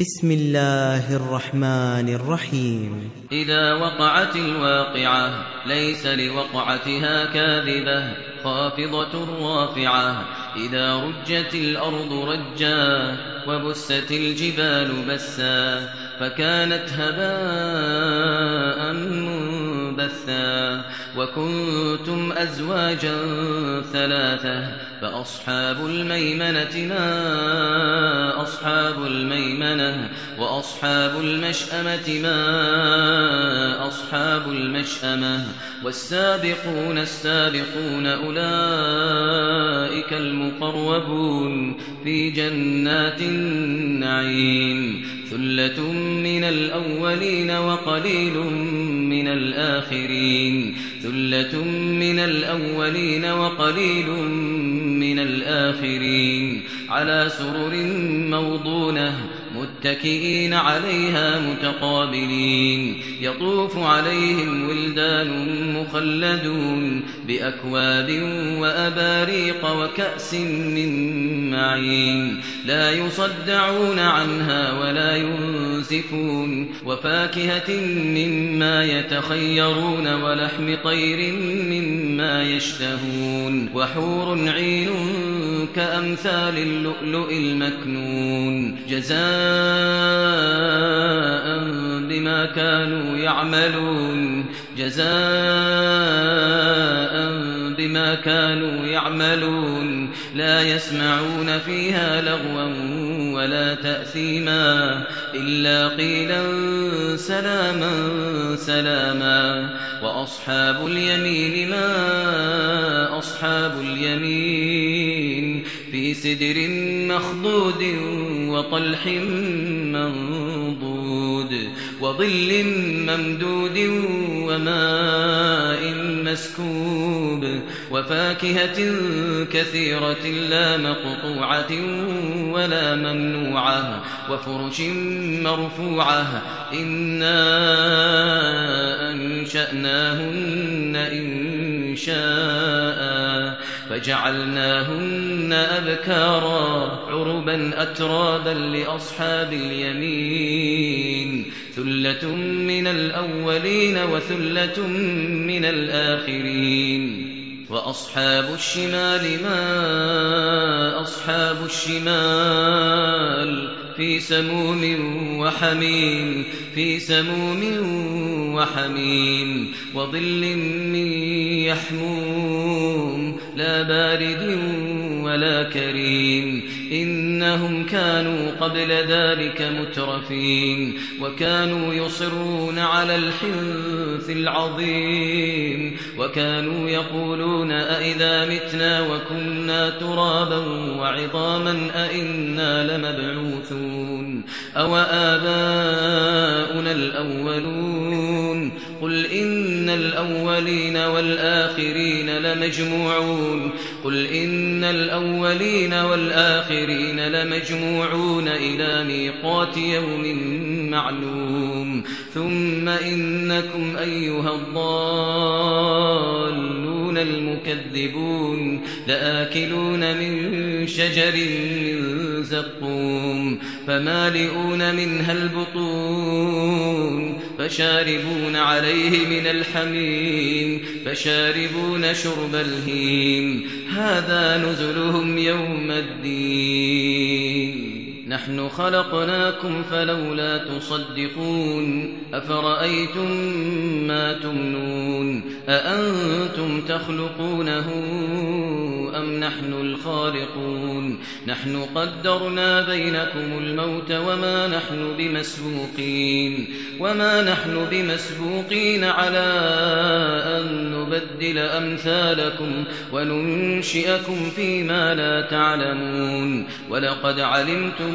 بسم الله الرحمن الرحيم. إذا وقعت الواقعة ليس لوقعتها كاذبة خافضة رافعة. إذا رجت الأرض رجا وبست الجبال بسا فكانت هباء منبثا. وكنتم أزواجا ثلاثة فأصحاب الميمنة ما أصحاب الميمنة وأصحاب المشأمة ما أصحاب المشأمة. والسابقون السابقون أولئك المقربون في جنات النعيم. ثلة من الأولين وقليل من الآخرين. ثلة من الأولين وقليل من الآخرين. على سرر موضونة متكئين عليها متقابلين. يطوف عليهم ولدان مخلدون بأكواب وأباريق وكأس من معين. لا يصدعون عنها ولا ينزفون. وفاكهة مما يتخيرون ولحم طير مما يشتهون. وحور عين كأمثال اللؤلؤ المكنون جزاء بما كانوا يعملون. جزاء بما كانوا يعملون. لا يسمعون فيها لغوا ولا تأثيما إلا قيلا سلاما سلاما. وأصحاب اليمين ما أصحاب اليمين. في سدر مخضود وطلح منضود وظل ممدود وماء مسكوب. وفاكهة كثيرة لا مقطوعة ولا ممنوعة. وفرش مرفوعة. إنا أنشأناهن إنشاء فجعلناهن أبكارا عربا أترابا لأصحاب اليمين. ثلة من الأولين وثلة من الآخرين. وأصحاب الشمال ما أصحاب الشمال. في سموم وحميم. في سموم وحميم. وظل من يحموم لا بارد ولا كريم. إنهم كانوا قبل ذلك مترفين. وكانوا يصرون على الحنث العظيم. وكانوا يقولون أئذا متنا وكنا ترابا وعظاما أئنا لمبعوثون أو آباؤنا الأولون. قل إن الأولين والآخرين لمجموعون. قل إن الأولين والآخرين لمجموعون إلى ميقات يوم معلوم. ثم إنكم أيها الضالون المكذبون لآكلون من شجر من زقوم فمالئون منها البطون فشاربون عليه من الحميم فشاربون شرب الهيم. هذا نزلهم يوم الدين. نحن خلقناكم فلولا تصدقون. أفرأيتم ما تمنون أأنتم تخلقونه أم نحن الخالقون. نحن قدرنا بينكم الموت وما نحن بمسبوقين على أن نبدل أمثالكم وننشئكم فيما لا تعلمون. ولقد علمتم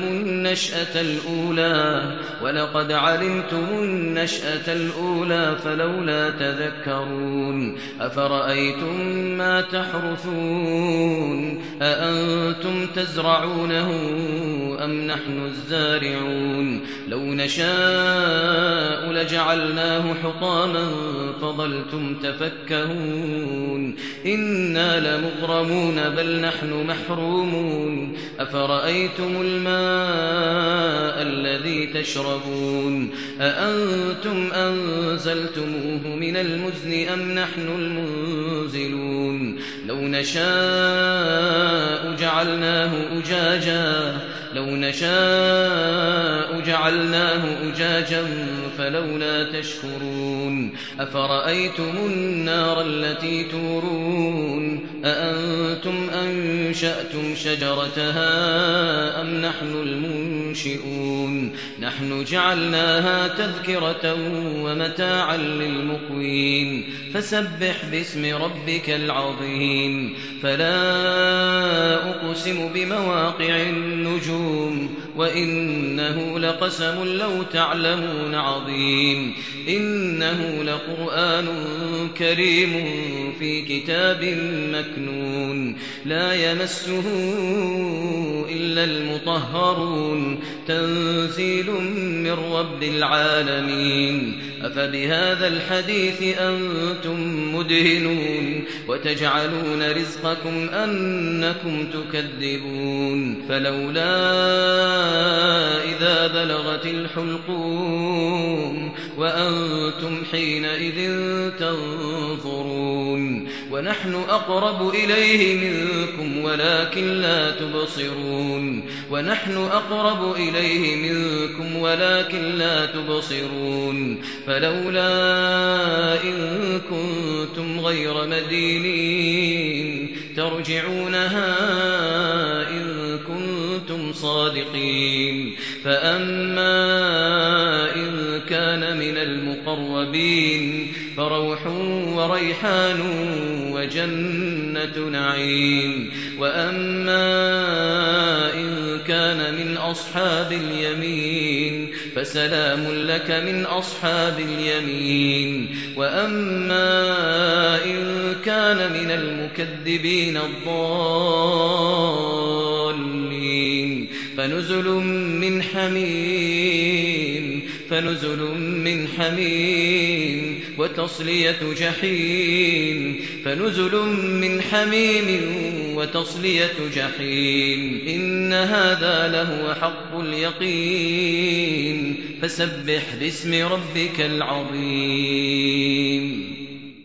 النشأة الأولى فلولا تذكرون. أفرأيتم ما تحرثون أأنتم تزرعونه أم نحن الزارعون لو نشاء لجعلناه حطاما فظلتم تفكهون إنا لمغرمون بل نحن محرومون أفرأيتم الماء الذي تشربون أأنتم أنزلتموه من المزن أم نحن المنزلون لو نشاء جعلناه أجاجا فلولا تشكرون أفرأيتم النار التي تورون أأنتم أنشأتم شجرتها أم نحن المنشئون نحن جعلناها تذكرة ومتاعا للمقوين فسبح باسم ربك العظيم فلا أقسم بمواقع النجوم وإنه لقسم لو تعلمون عظيم إنه لقرآن كريم في كتاب مكنون لا يمسه إلا المطهرون تنزيل من رب العالمين أفبهذا الحديث أنتم مدهنون وتجعلون رزقكم أنكم تكذبون فلولا إذا بلغت الحلقوم وأنتم حينئذ تنظرون ونحن أقرب إليه منكم ولكن لا تبصرون فلولا إن كنتم غير مدينين ترجعونها إن كنتم صادقين فأما إن كان من المقربين فروح وريحان وجنة نعيم وأما إن كان من أصحاب اليمين فسلام لك من أصحاب اليمين وأما إن كان من المكذبين الضالين فنزل من حميم وتصلية جحيم إن هذا لهو حق اليقين فسبح باسم ربك العظيم